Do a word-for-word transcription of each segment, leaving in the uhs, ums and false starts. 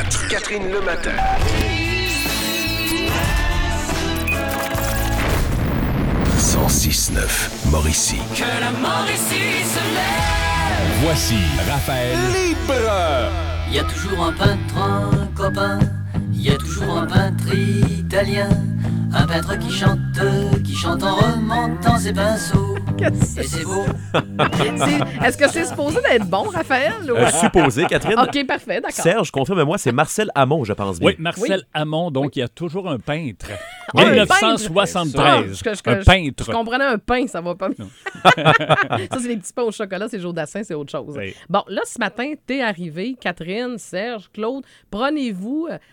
quatre. Catherine le matin. cent six neuf Mauricie. Que la Mauricie se lève. Voici Raphaël Libre. Il y a toujours un peintre, un copain. Il y a toujours un peintre italien. Un peintre qui chante, qui chante en remontant ses pinceaux. Et c'est beau. C'est- Est-ce que c'est supposé d'être bon, Raphaël? Ou... Euh, supposé, Catherine. OK, parfait, d'accord. Serge, confirme-moi, c'est Marcel Hamon, je pense bien. Oui, Marcel Oui. Hamon, donc il y a toujours un peintre. Ah, un dix-neuf cent soixante-treize. Ah, je- je- un je- peintre. Je comprenais un pain, ça va pas mieux. Ça, c'est les petits pains au chocolat, c'est Jodassin, c'est autre chose. Oui. Bon, là, ce matin, t'es arrivé, Catherine, Serge, Claude, prenez-vous euh,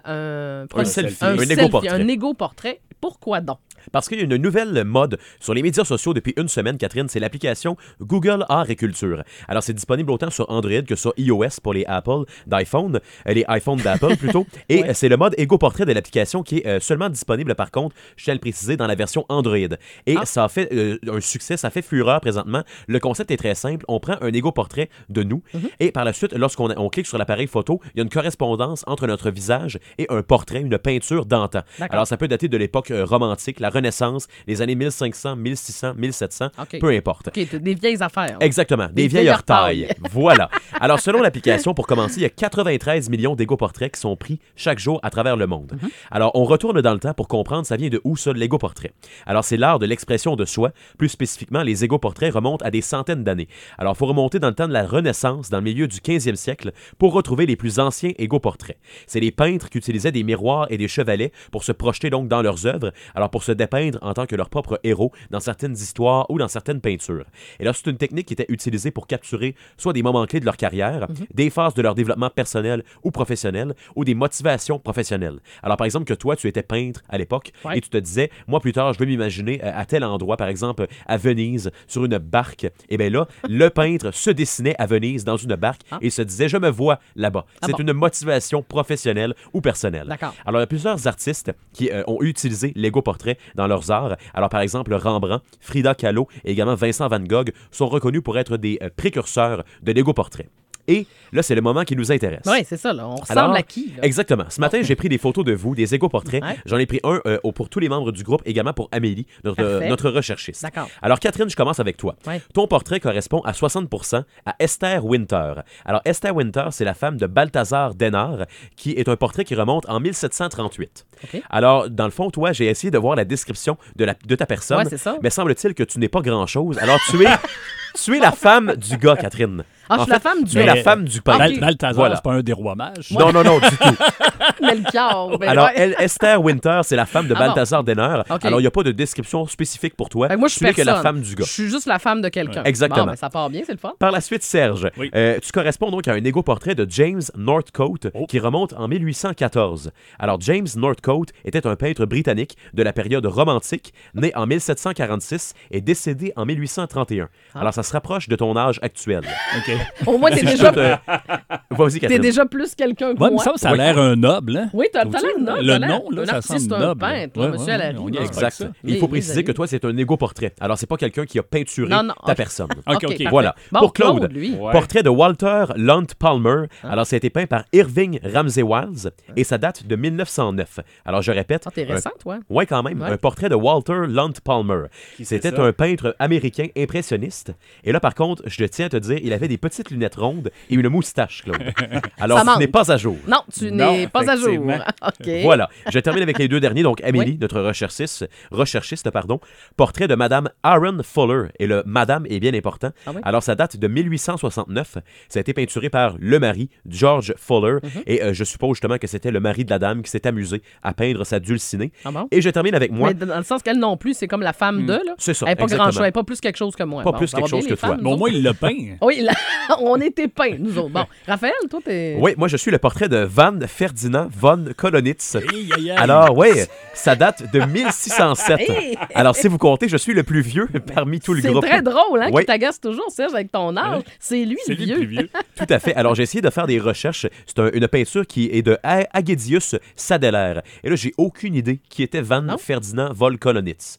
un, prenez- selfie, un un selfie, égo-portrait. un égo-portrait. Pourquoi donc? Parce qu'il y a une nouvelle mode sur les médias sociaux depuis une semaine, Catherine, c'est l'application Google Art et Culture. Alors, c'est disponible autant sur Android que sur iOS pour les Apple d'iPhone, euh, les iPhones d'Apple plutôt. Et Ouais. euh, c'est le mode égo-portrait de l'application qui est euh, seulement disponible, par contre, je tiens à le préciser, dans la version Android. Et Ah. ça a fait euh, un succès, ça fait fureur présentement. Le concept est très simple. On prend un égo-portrait de nous et par la suite, lorsqu'on a- on clique sur l'appareil photo, il y a une correspondance entre notre visage et un portrait, une peinture d'antan. D'accord. Alors, ça peut dater de l'époque euh, romantique, la Renaissance, les années mille cinq cents, mille six cents, mille sept cents, OK. peu importe. OK, t'as des vieilles affaires. là. Exactement, des, Des vieilles vieilles tailles. tailles. Voilà. Alors, selon l'application, pour commencer, il y a quatre-vingt-treize millions d'égo-portraits qui sont pris chaque jour à travers le monde. Mhm. Alors, on retourne dans le temps pour comprendre ça vient de où, ça, l'égo-portrait. Alors, c'est l'art de l'expression de soi. Plus spécifiquement, les égo-portraits remontent à des centaines d'années. Alors, il faut remonter dans le temps de la Renaissance, dans le milieu du quinzième siècle, pour retrouver les plus anciens égo-portraits. C'est les peintres qui utilisaient des miroirs et des chevalets pour se projeter donc dans leurs œuvres, alors pour se dépeindre en tant que leur propre héros dans certaines histoires ou dans certaines peintures. Et là, c'est une technique qui était utilisée pour capturer soit des moments clés de leur carrière, des phases de leur développement personnel ou professionnel, ou des motivations professionnelles. Alors, par exemple, que toi, tu étais peintre à l'époque Ouais. et tu te disais, moi, plus tard, je veux m'imaginer euh, à tel endroit, par exemple, à Venise, sur une barque. Et bien là, le peintre se dessinait à Venise dans une barque Ah. et se disait, je me vois là-bas. Ah C'est bon. une motivation professionnelle ou personnelle. D'accord. Alors, il y a plusieurs artistes qui euh, ont utilisé l'égo-portrait dans leurs arts. Alors, par exemple, Rembrandt, Frida Kahlo et également Vincent Van Gogh sont reconnus pour être des euh, précurseurs de l'égo-portrait. Et là, c'est le moment qui nous intéresse. Oui, c'est ça, là. On ressemble Alors, à qui? Là? Exactement. Ce matin, j'ai pris des photos de vous, des égo-portraits. Ouais. J'en ai pris un euh, au- pour tous les membres du groupe, également pour Amélie, notre, Parfait. notre recherchiste. D'accord. Alors, Catherine, je commence avec toi. Ouais. Ton portrait correspond à soixante pour cent à Esther Winter. Alors, Esther Winter, c'est la femme de Balthazar Denard, qui est un portrait qui remonte en mille sept cent trente-huit. OK. Alors, dans le fond, toi, j'ai essayé de voir la description de, la, de ta personne. Ouais, c'est ça. Mais semble-t-il que tu n'es pas grand-chose. Alors, tu es, tu es la femme du gars, Catherine. Ah, je En suis la fait, femme du Tu es gars. la femme du peintre. Bal- Balthazar, Voilà. c'est pas un des rois mages. Non, non, non, du tout. Melchior. ben Alors, ouais. elle, Esther Winter, c'est la femme de Ah bon. Balthazar Denard. OK. Alors, il n'y a pas de description spécifique pour toi. Fait que moi, je suis tu n'es que la personne. femme du gars. Je suis juste la femme de quelqu'un. Ouais. Exactement. Bon, ben, ça part bien, c'est le fun. Par la suite, Serge, Oui. euh, tu corresponds donc à un égo-portrait de James Northcote Oh. qui remonte en mille huit cent quatorze. Alors, James Northcote était un peintre britannique de la période romantique, né en mille sept cent quarante-six et décédé en mille huit cent trente et un. Ah. Alors, ça se rapproche de ton âge actuel. OK. Au moins, t'es Si je déjà, peux te- Vas-y, t'es Catherine. déjà plus quelqu'un que Ouais, mais moi. ça, ça a Oui. l'air un noble, hein? Oui, t'as t'as l'air Trouves-tu? noble. Le t'as l'air- nom, là, un ça artiste, semble un noble. peintre, là, Ouais, monsieur ouais, à la on vie. y là. expecte Exact. ça. Il Les- faut les préciser amis. que toi, c'est un égo-portrait. Alors, c'est pas quelqu'un qui a peinturé Non, non, ta ok. personne. OK, OK, OK. parfait. Voilà. Bon, Pour Claude, Claude, lui. Ouais. portrait de Walter Lunt Palmer. Alors, ça a été peint par Irving Ramsey Wiles et ça date de mille neuf cent neuf. Alors, je répète. Ah, t'es un- récent, toi. Ouais, quand même. Ouais. Un portrait de Walter Lunt Palmer. Qui c'est C'était ça? un peintre américain impressionniste. Et là, par contre, je tiens à te dire, il avait des petites lunettes rondes et une moustache, Claude. Alors, Ça ce manque. n'est pas à jour. Non, tu Non, n'es pas à jour. effectivement. OK. Voilà. Je termine avec les deux derniers. Donc, Amélie, Oui. notre recherchiste, recherchiste, pardon. Portrait de Madame Aaron Fuller. Et le Madame est bien important. Ah oui? Alors, ça date de mille huit cent soixante-neuf. Ça a été peinturé par le mari, George Fuller. Mhm. Et euh, je suppose justement que c'était le mari de la dame qui s'est amusé à peindre sa dulcinée. Ah bon? Et je termine avec moi. Mais dans le sens qu'elle non plus, c'est comme la femme de, là. C'est ça, Elle n'est pas exactement. grand-chose, elle n'est pas plus quelque chose que moi. Pas Bon, plus ça va quelque bien, chose les que toi. femmes, nous Bon, au autres? moins, il le peint. Oui, là, on était peints, nous autres. Bon, Raphaël, toi, t'es... Oui, moi, je suis le portrait de Van Ferdinand von Kolonitz. Aïe, aïe, aïe. Alors, oui, ça date de mille six cent sept. Hey! Alors, si vous comptez, je suis le plus vieux parmi tout le C'est groupe. très drôle, hein, Oui. qui t'agace toujours, Serge, avec ton âge. C'est lui, C'est le lui le vieux. plus vieux. Tout à fait. Alors, j'ai essayé de faire des recherches. C'est un- une peinture qui est de A- Agedius Sadeler. Et là, j'ai aucune idée qui était Van Non? Ferdinand von Kolonitz.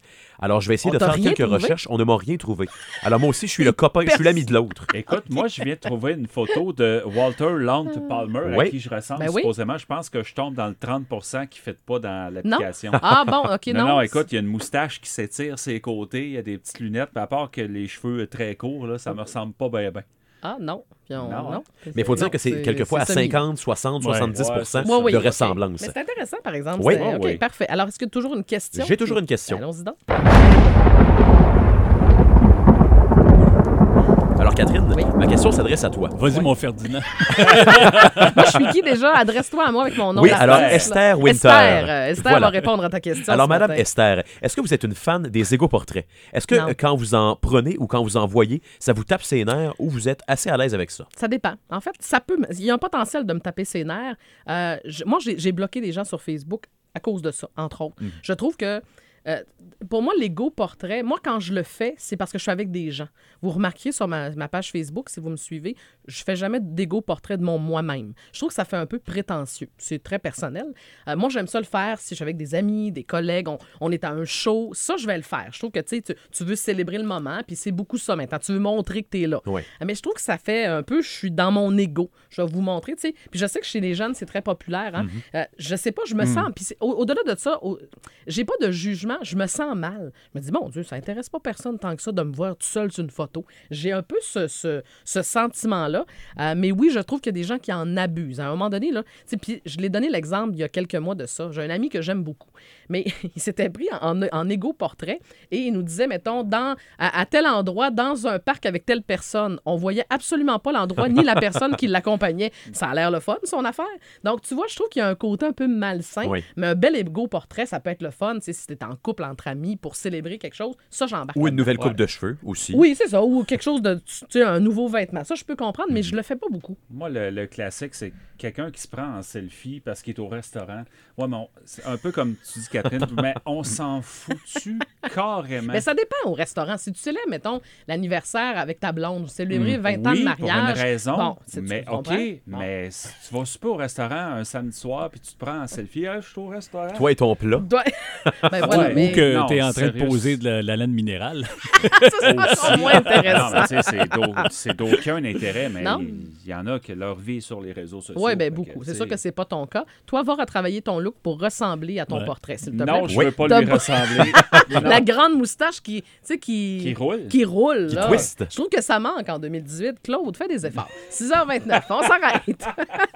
Alors, je vais essayer On de t'a faire rien quelques trouvé? recherches. On ne m'a rien trouvé. Alors, moi aussi, je suis le copain, je suis l'ami de l'autre. Écoute, moi, je viens de trouver une photo de Walter Lant Palmer, Oui. à qui je ressemble Ben oui. supposément. Je pense que je tombe dans le trente pour cent qui ne fait pas dans l'application. Ah bon, OK, non. Non, non, écoute, il y a une moustache qui s'étire ses côtés, il y a des petites lunettes, mais à part que les cheveux très courts, là, ça me ressemble pas bien, bien. Ah non. Puis on- Non, non. hein. Mais il faut dire Non, que c'est quelquefois à semi. cinquante, soixante, Ouais, soixante-dix pour cent ouais, Ouais, oui, de OK. ressemblance. Mais c'est intéressant, par exemple. Oui. C'est- Ouais, OK, oui. parfait. Alors, est-ce que tu as toujours une question? J'ai toujours une question. Allons-y donc. Alors, Catherine, Oui. ma question s'adresse à toi. Vas-y, mon Ferdinand. Moi, je suis qui déjà? Adresse-toi à moi avec mon nom. Oui, la alors face, là. Esther Winter. Esther, euh, Esther Voilà. va répondre à ta question. Alors, ce Madame matin. Esther, est-ce que vous êtes une fan des égo-portraits? Est-ce que Non. euh, quand vous en prenez ou quand vous en voyez, ça vous tape ses nerfs ou vous êtes assez à l'aise avec ça? Ça dépend. En fait, ça peut. me- Il y a un potentiel de me taper ses nerfs. Euh, je- moi, j'ai j'ai bloqué des gens sur Facebook à cause de ça, entre autres. Je trouve que. euh, pour moi, l'ego portrait, moi, quand je le fais, c'est parce que je suis avec des gens. Vous remarquez sur ma, ma page Facebook, si vous me suivez, je fais jamais d'ego portrait de mon moi-même. Je trouve que ça fait un peu prétentieux. C'est très personnel. Euh, moi, j'aime ça le faire si je suis avec des amis, des collègues, on, on est à un show. Ça, je vais le faire. Je trouve que tu sais, tu tu veux célébrer le moment, puis c'est beaucoup ça maintenant. Tu veux montrer que tu es là. Oui. Mais je trouve que ça fait un peu, je suis dans mon ego. Je vais vous montrer, tu sais. Puis je sais que chez les jeunes, c'est très populaire. Hein? Euh, je sais pas, je me sens. Puis c'est- au- au-delà de ça, au- j'ai pas de jugement, je me sens mal. Je me dis, mon Dieu, ça intéresse pas personne tant que ça de me voir tout seul sur une photo. J'ai un peu ce, ce, ce sentiment-là. Euh, mais oui, je trouve qu'il y a des gens qui en abusent. À un moment donné, là, tu sais, puis je l'ai donné l'exemple il y a quelques mois de ça. J'ai un ami que j'aime beaucoup. Mais il s'était pris en, en égo portrait et il nous disait, mettons, dans, à, à tel endroit, dans un parc avec telle personne, on voyait absolument pas l'endroit ni la personne qui l'accompagnait. Ça a l'air le fun, son affaire. Donc, tu vois, je trouve qu'il y a un côté un peu malsain, Oui. mais un bel égo portrait, ça peut être le fun, tu sais, si t'es en couple entre amis pour célébrer quelque chose, ça, j'embarque. Ou une là-dedans. nouvelle coupe Ouais. de cheveux aussi. Oui, c'est ça, ou quelque chose de, tu sais, un nouveau vêtement. Ça, je peux comprendre, mais je le fais pas beaucoup. Moi, le, le classique, c'est quelqu'un qui se prend en selfie parce qu'il est au restaurant. Ouais, mais on- c'est un peu comme tu dis, Catherine, mais on s'en fout-tu carrément? Mais ça dépend au restaurant. Si tu célèbres, mettons, l'anniversaire avec ta blonde, vous célébrez vingt ans de Oui, mariage. pour une raison, Bon, c'est- tu mais comprends? OK, Bon. mais si tu vas super au restaurant un samedi soir puis tu te prends en selfie, ah, je suis au restaurant. Toi et ton plat. Toi- ben voilà, Ouais, mais ou que ça, Non, tu es en train sérieux, de poser de la, la laine minérale. c'est encore moins Non, intéressant. mais tu sais, c'est d'au- c'est d'aucun intérêt, mais Non. il y en a que leur vie est sur les réseaux sociaux. Oui, bien fait que, beaucoup. tu C'est sais, sûr que c'est pas ton cas. Toi, va retravailler ton look pour ressembler à ton Ouais. portrait, s'il te Non, plaît. je Oui. veux pas T'as lui pas- ressembler. Non. La grande moustache qui, tu sais, qui, Qui roule. Qui roule, Qui là. twiste. Je trouve que ça manque en deux mille dix-huit. Claude, fais des efforts. six heures vingt-neuf, on s'arrête.